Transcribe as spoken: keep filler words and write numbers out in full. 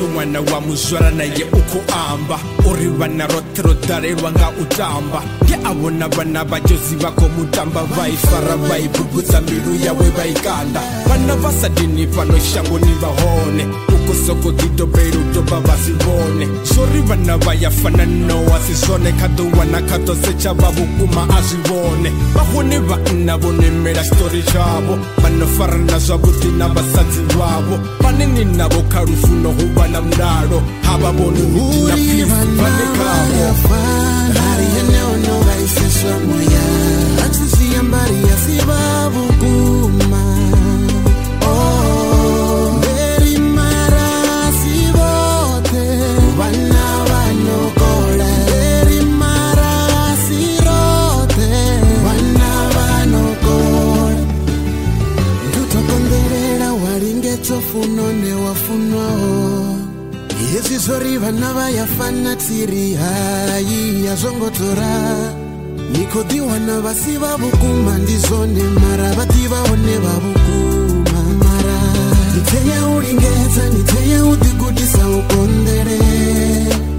umwana wa muzora naye uko amba uri bana rotero darerwa nga utamba nge abona bana bajozi bako mutamba bayifara bayibuguza miru yawe bayikanda bana basadini pano shango nibahone uko soko didobero doba basibone sorry bana bayafana no asizone kado wana kato secha babukuma azibone bahone bana bone mera story chabo bana farana zabuti nabasazi babo banini nabo karufuno hubana mdaro haba bonu na pisi panekabo hari eneo no baiseswa moya aksisi yambari ya sibabu kuma oh beri mara sibote wana wano kola beri mara sirote wana wano kola nduto konderera waringe tofuno ne wafuno Yesi sori bana bayafana tiri hayi yazongotora Niko diwana basi babukuma ndizone mara bati baone babukuma mara Niteye uringeza niteye udigudisa ukondere